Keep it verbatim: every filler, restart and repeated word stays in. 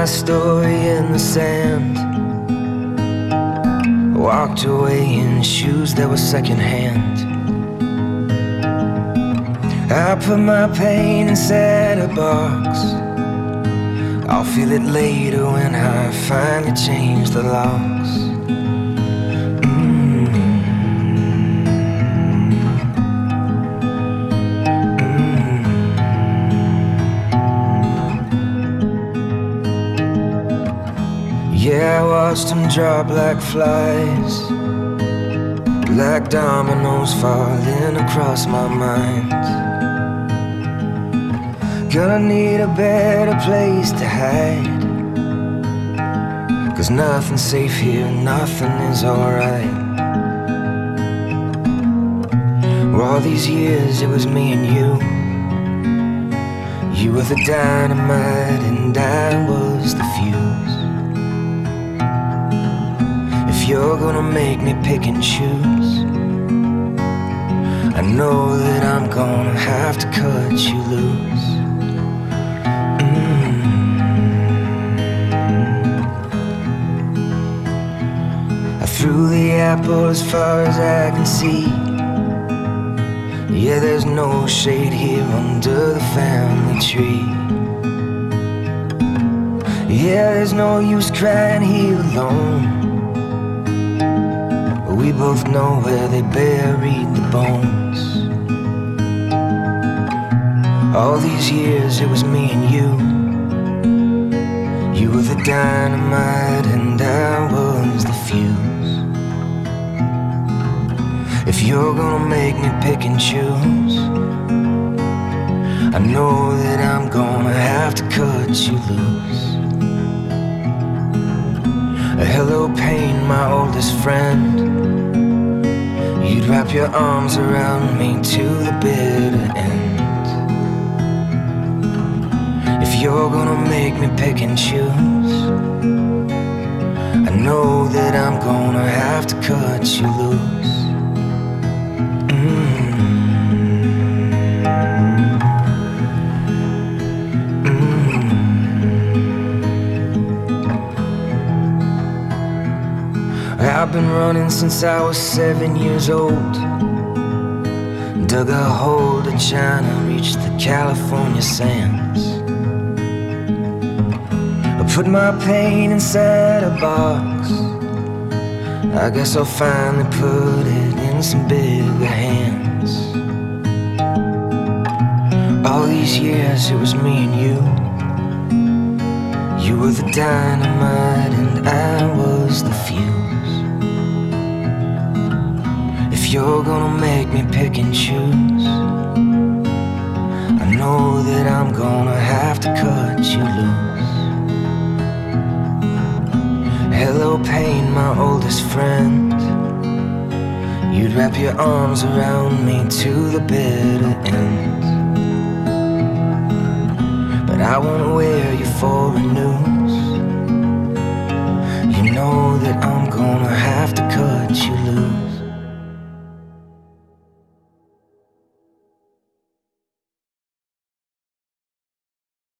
my story in the sand. Walked away in shoes that were secondhand. I put my pain inside a box. I'll feel it later when I finally change the locks. Mm. Mm. Yeah, I watched them drop like flies, like dominoes falling across my mind. Gonna need a better place to hide, 'cause nothing's safe here, nothing is alright. Well, all these years it was me and you. You were the dynamite and I was the fuse. If you're gonna make me pick and choose, I know that I'm gonna have to cut you loose. Through the apple as far as I can see. Yeah, there's no shade here under the family tree. Yeah, there's no use crying here alone. We both know where they buried the bones. All these years it was me and you. You were the dynamite and I was the fuse. If you're gonna make me pick and choose, I know that I'm gonna have to cut you loose. Hello pain, my oldest friend. You'd wrap your arms around me to the bitter end. If you're gonna make me pick and choose, I know that I'm gonna have to cut you loose. I've been running since I was seven years old. Dug a hole to China, reached the California sands. I put my pain inside a box. I guess I'll finally put it in some bigger hands. All these years it was me and you. You were the dynamite and I was the fuse. If you're gonna make me pick and choose, I know that I'm gonna have to cut you loose. Hello pain, my oldest friend. You'd wrap your arms around me to the bitter end. But I won't wear you for a noose.